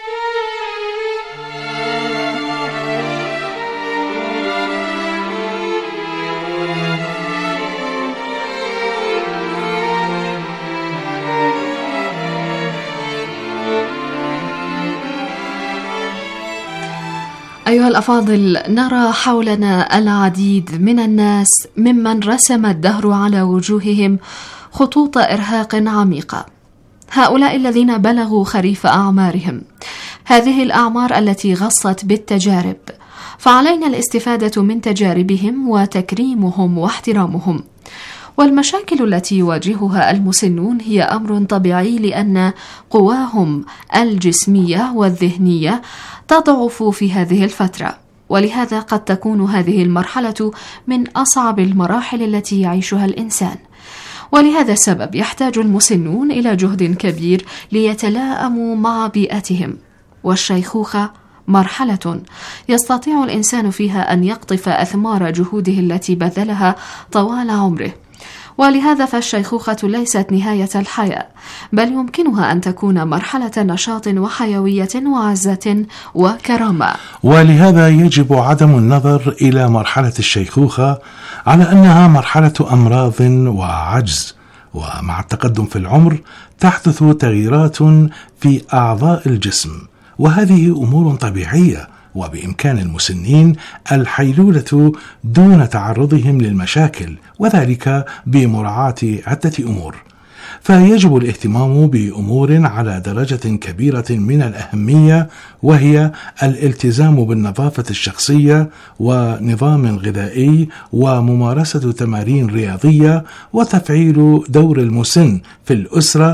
أيها الأفاضل، نرى حولنا العديد من الناس ممن رسم الدهر على وجوههم خطوط إرهاق عميقة. هؤلاء الذين بلغوا خريف أعمارهم، هذه الأعمار التي غصت بالتجارب، فعلينا الاستفادة من تجاربهم وتكريمهم واحترامهم. والمشاكل التي يواجهها المسنون هي أمر طبيعي، لأن قواهم الجسمية والذهنية تضعف في هذه الفترة، ولهذا قد تكون هذه المرحلة من أصعب المراحل التي يعيشها الإنسان. ولهذا السبب يحتاج المسنون إلى جهد كبير ليتلائموا مع بيئتهم. والشيخوخة مرحلة يستطيع الإنسان فيها أن يقطف أثمار جهوده التي بذلها طوال عمره. ولهذا فالشيخوخة ليست نهاية الحياة، بل يمكنها أن تكون مرحلة نشاط وحيوية وعزة وكرامة. ولهذا يجب عدم النظر إلى مرحلة الشيخوخة على أنها مرحلة أمراض وعجز، ومع التقدم في العمر تحدث تغييرات في أعضاء الجسم، وهذه أمور طبيعية، وبإمكان المسنين الحيلولة دون تعرضهم للمشاكل، وذلك بمراعاة عدة أمور. فيجب الاهتمام بأمور على درجة كبيرة من الأهمية، وهي الالتزام بالنظافة الشخصية ونظام غذائي وممارسة تمارين رياضية وتفعيل دور المسن في الأسرة،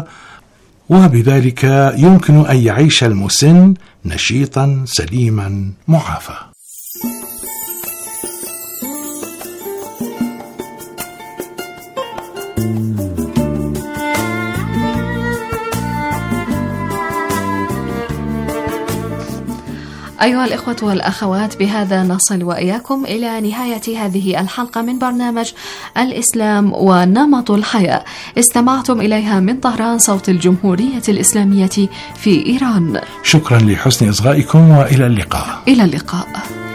وبذلك يمكن أن يعيش المسن نشيطا سليما معافى. أيها الإخوة والأخوات، بهذا نصل وإياكم إلى نهاية هذه الحلقة من برنامج الإسلام ونمط الحياة، استمعتم إليها من طهران صوت الجمهورية الإسلامية في إيران. شكرا لحسن إصغائكم، وإلى اللقاء. إلى اللقاء.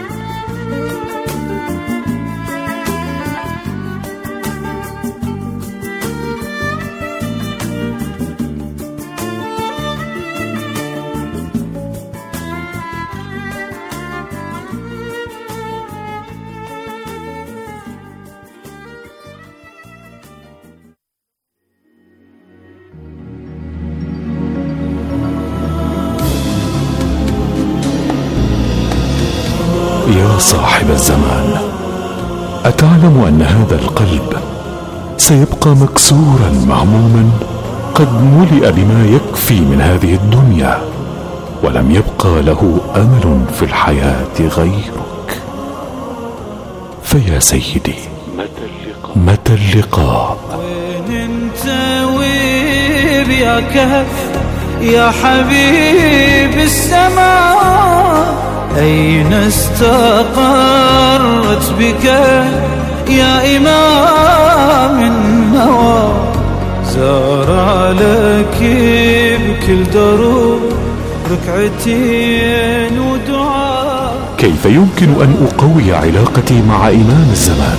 يا صاحب الزمان، أتعلم أن هذا القلب سيبقى مكسورا مهموما، قد ملئ بما يكفي من هذه الدنيا، ولم يبقى له أمل في الحياة غيرك. فيا سيدي، متى اللقاء؟ وين انت وين يا كهف يا حبيب السماء؟ أين استقرت بك يا إمام النوى؟ زار لك بكل دروب ركعتين ودعاء. كيف يمكن أن أقوي علاقتي مع إمام الزمان؟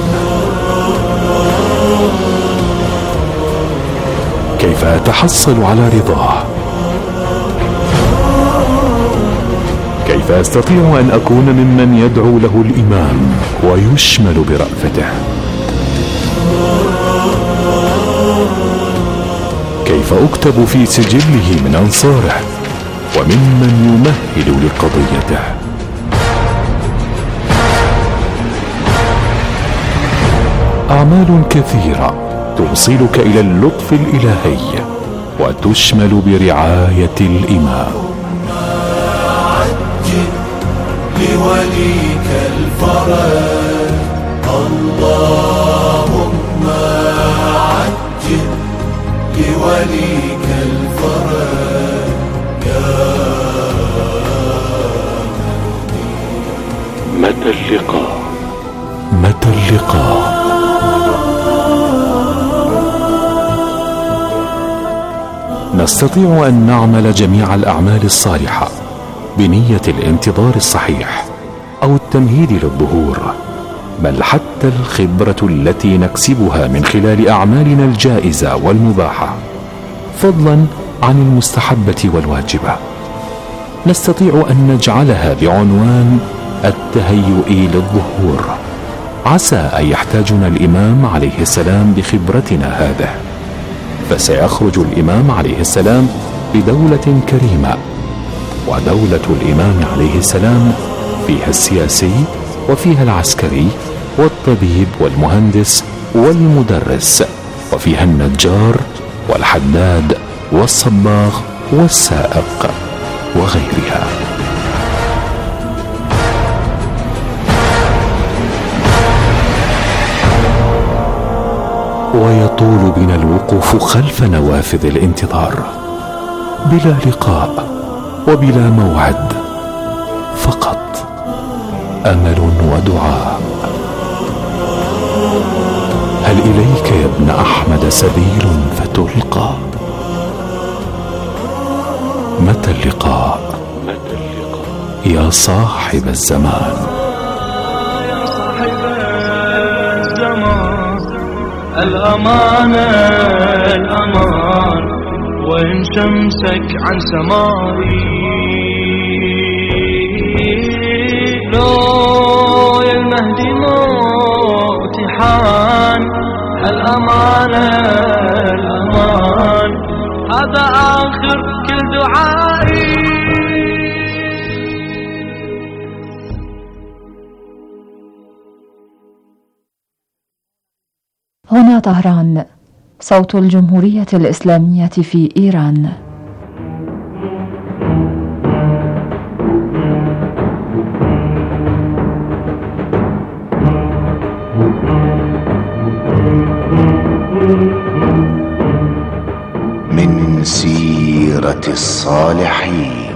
كيف أتحصل على رضاه؟ كيف أستطيع أن أكون ممن يدعو له الإمام ويشمل برأفته؟ كيف أكتب في سجله من أنصاره وممن يمهد لقضيته؟ أعمال كثيرة توصلك إلى اللطف الإلهي وتشمل برعاية الإمام. لوليك الفرج اللهم عجل لوليك الفرج يا متى اللقاء متى اللقاء نستطيع أن نعمل جميع الأعمال الصالحة بنية الانتظار الصحيح أو التمهيد للظهور، بل حتى الخبرة التي نكسبها من خلال أعمالنا الجائزة والمباحة، فضلا عن المستحبة والواجبة، نستطيع أن نجعلها بعنوان التهيؤ للظهور. عسى أن يحتاجنا الإمام عليه السلام بخبرتنا هذه، فسيخرج الإمام عليه السلام بدولة كريمة، ودولة الإمام عليه السلام فيها السياسي وفيها العسكري والطبيب والمهندس والمدرس، وفيها النجار والحداد والصباغ والسائق وغيرها. ويطول بنا الوقوف خلف نوافذ الانتظار بلا لقاء وبلا موعد، فقط أمل ودعاء. هل إليك يا ابن أحمد سبيل فتلقى؟ متى اللقاء يا صاحب الزمان؟ يا صاحب الزمان الأمانة الأمان، وإن شمسك عن سمائي لو يا المهدي موتي حان. الأمانة الأمان هذا آخر كل دعائي. هنا طهران، صوت الجمهورية الإسلامية في إيران. من سيرة الصالحين.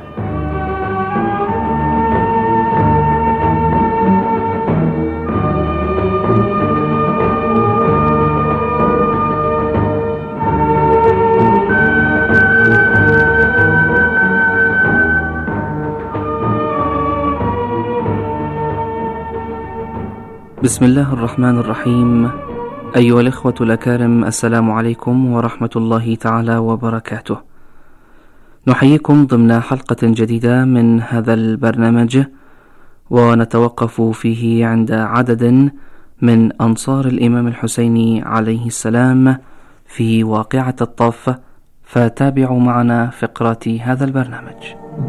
بسم الله الرحمن الرحيم. أيها الإخوة الأكارم، السلام عليكم ورحمة الله تعالى وبركاته. نحييكم ضمن حلقة جديدة من هذا البرنامج، ونتوقف فيه عند عدد من أنصار الإمام الحسيني عليه السلام في واقعة الطف، فتابعوا معنا فقرات هذا البرنامج.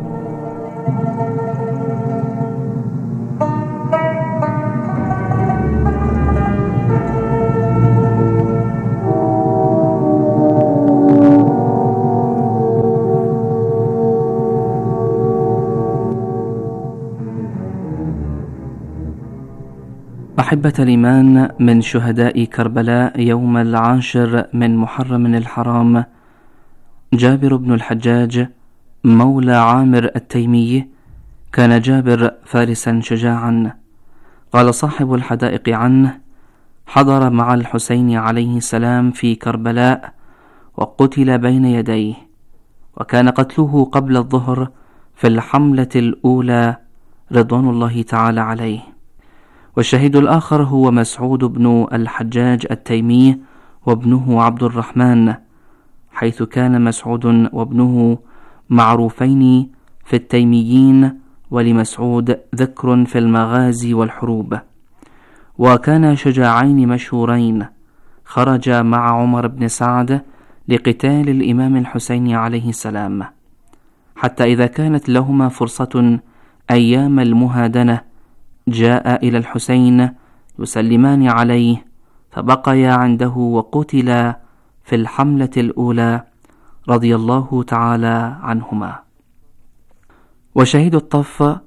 أحبة الإيمان، من شهداء كربلاء يوم العاشر من محرم الحرام جابر بن الحجاج مولى عامر التيمي. كان جابر فارسا شجاعا. قال صاحب الحدائق عنه: حضر مع الحسين عليه السلام في كربلاء وقتل بين يديه، وكان قتله قبل الظهر في الحملة الأولى رضوان الله تعالى عليه. والشهيد الآخر هو مسعود بن الحجاج التيمي وابنه عبد الرحمن، حيث كان مسعود وابنه معروفين في التيميين، ولمسعود ذكر في المغازي والحروب، وكان شجاعين مشهورين. خرج مع عمر بن سعد لقتال الإمام الحسين عليه السلام، حتى إذا كانت لهما فرصة أيام المهادنة جاء إلى الحسين يسلمان عليه، فبقيا عنده وقتلا في الحملة الأولى رضي الله تعالى عنهما. وشهيد الطف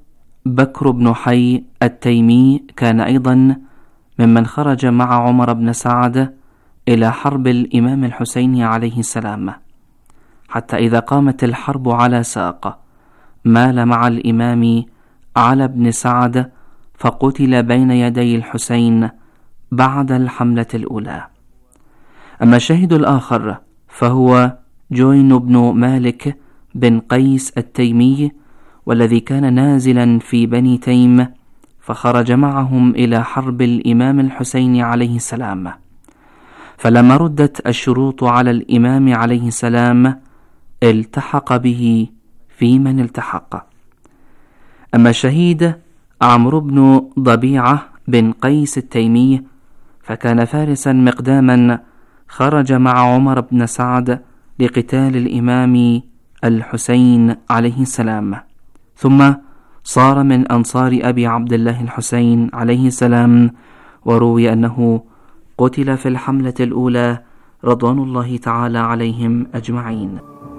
بكر بن حي التيمي كان أيضا ممن خرج مع عمر بن سعد إلى حرب الإمام الحسين عليه السلام، حتى إذا قامت الحرب على ساق مال مع الإمام على بن سعد فقتل بين يدي الحسين بعد الحملة الأولى. أما الشهيد الآخر فهو جوين بن مالك بن قيس التيمي، والذي كان نازلا في بني تيم فخرج معهم إلى حرب الإمام الحسين عليه السلام، فلما ردت الشروط على الإمام عليه السلام التحق به في من التحق. أما الشهيد عمرو بن ضبيعة بن قيس التيمي فكان فارسا مقداما خرج مع عمر بن سعد لقتال الإمام الحسين عليه السلام، ثم صار من أنصار أبي عبد الله الحسين عليه السلام، وروي أنه قتل في الحملة الأولى رضوان الله تعالى عليهم أجمعين.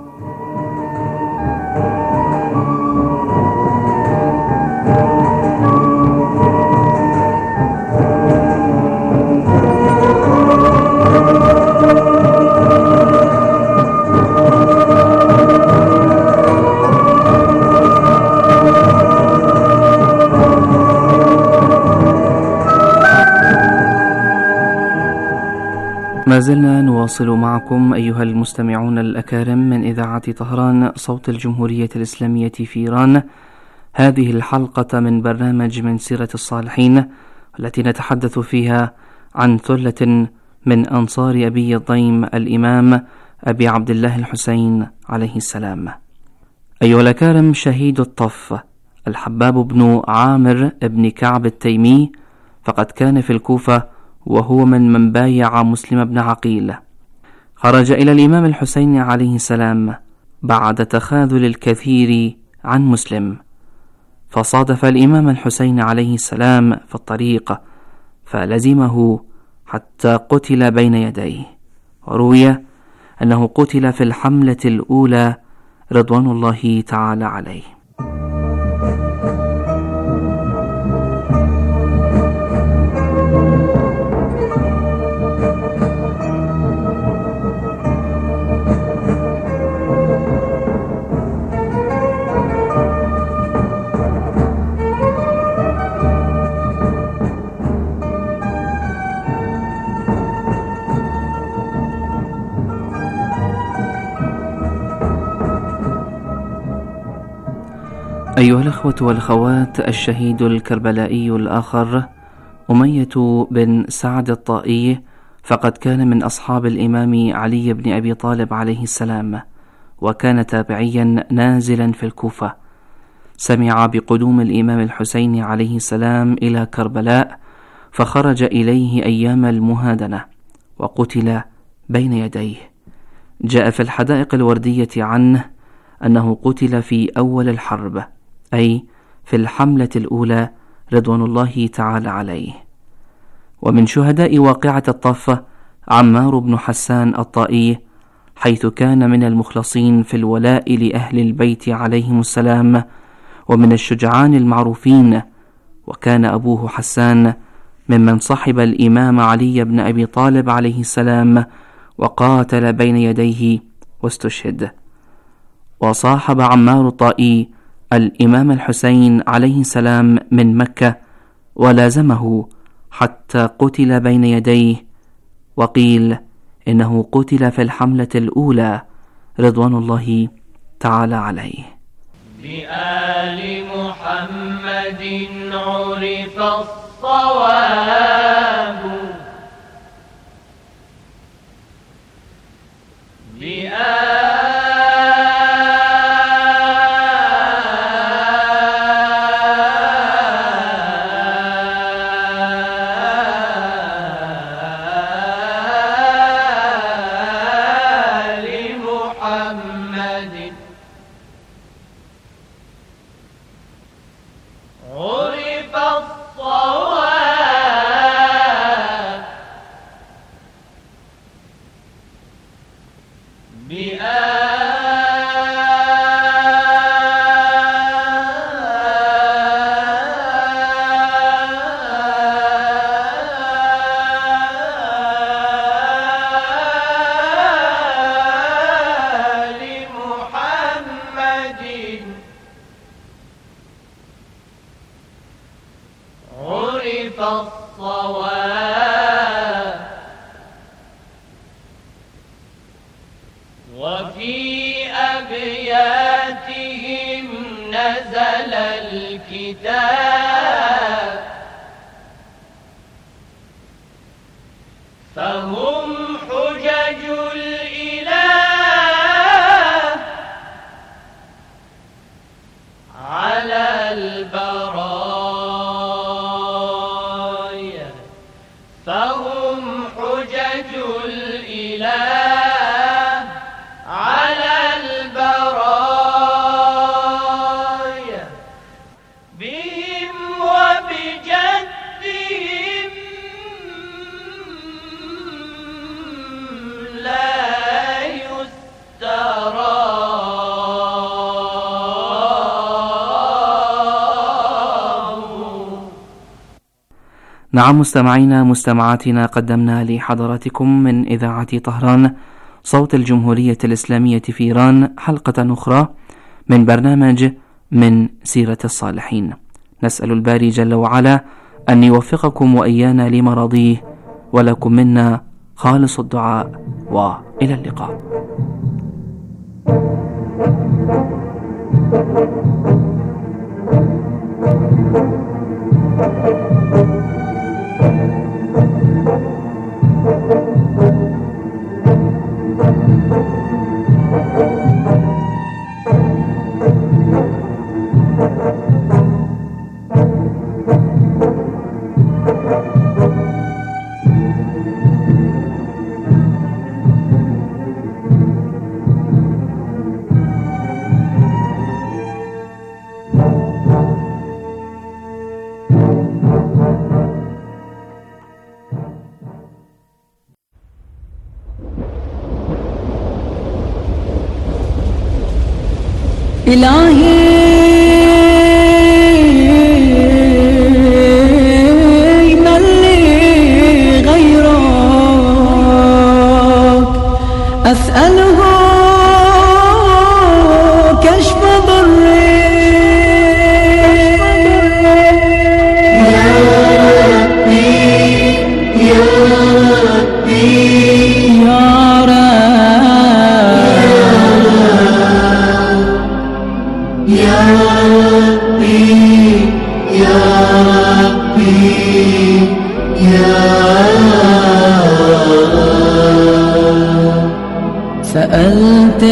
ما زلنا نواصل معكم أيها المستمعون الأكارم من إذاعة طهران صوت الجمهورية الإسلامية في إيران، هذه الحلقة من برنامج من سيرة الصالحين، التي نتحدث فيها عن ثلة من أنصار أبي الضيم الإمام أبي عبد الله الحسين عليه السلام. أيها الأكارم، شهيد الطف الحباب بن عامر بن كعب التيمي فقد كان في الكوفة، وهو من من بايع مسلم بن عقيل. خرج إلى الإمام الحسين عليه السلام بعد تخاذل الكثير عن مسلم، فصادف الإمام الحسين عليه السلام في الطريق فلزمه حتى قتل بين يديه، وروي أنه قتل في الحملة الأولى رضوان الله تعالى عليه. أيها الأخوة والأخوات، الشهيد الكربلائي الآخر أمية بن سعد الطائي فقد كان من أصحاب الإمام علي بن أبي طالب عليه السلام، وكان تابعيا نازلا في الكوفة. سمع بقدوم الإمام الحسين عليه السلام إلى كربلاء فخرج إليه أيام المهادنة وقتل بين يديه. جاء في الحدائق الوردية عنه أنه قتل في أول الحرب، أي في الحملة الأولى رضوان الله تعالى عليه. ومن شهداء واقعة الطفة عمار بن حسان الطائي، حيث كان من المخلصين في الولاء لأهل البيت عليهم السلام، ومن الشجعان المعروفين. وكان أبوه حسان ممن صحب الإمام علي بن أبي طالب عليه السلام وقاتل بين يديه واستشهد. وصاحب عمار الطائي الإمام الحسين عليه السلام من مكة ولازمه حتى قتل بين يديه، وقيل إنه قتل في الحملة الأولى رضوان الله تعالى عليه. بآل محمد عرف الصواب، بآل عرف الصواب. عرف الصواب وفي أبياتهم نزل الكتاب فهم حجج الإله على البرايا فهم حجج الإله على البرايا بهم وبجدهم لا يسترى. نعم مستمعينا مستمعاتنا، قدمنا لحضراتكم من إذاعة طهران صوت الجمهورية الإسلامية في إيران حلقة أخرى من برنامج من سيرة الصالحين. نسأل الباري جل وعلا أن يوفقكم وإيانا لمراضيه، ولكم منا خالص الدعاء، وإلى اللقاء. إلهي من لي غيرك أسأله كشف ضري يا ربي يا ربي يا يا ربي يا ربي يا سألت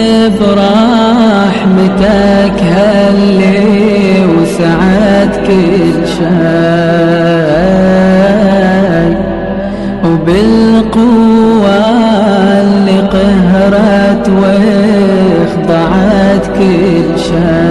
برحمتك هاللي وسعت كل شيء وبالقوة اللي قهرت واخضعت كل شيء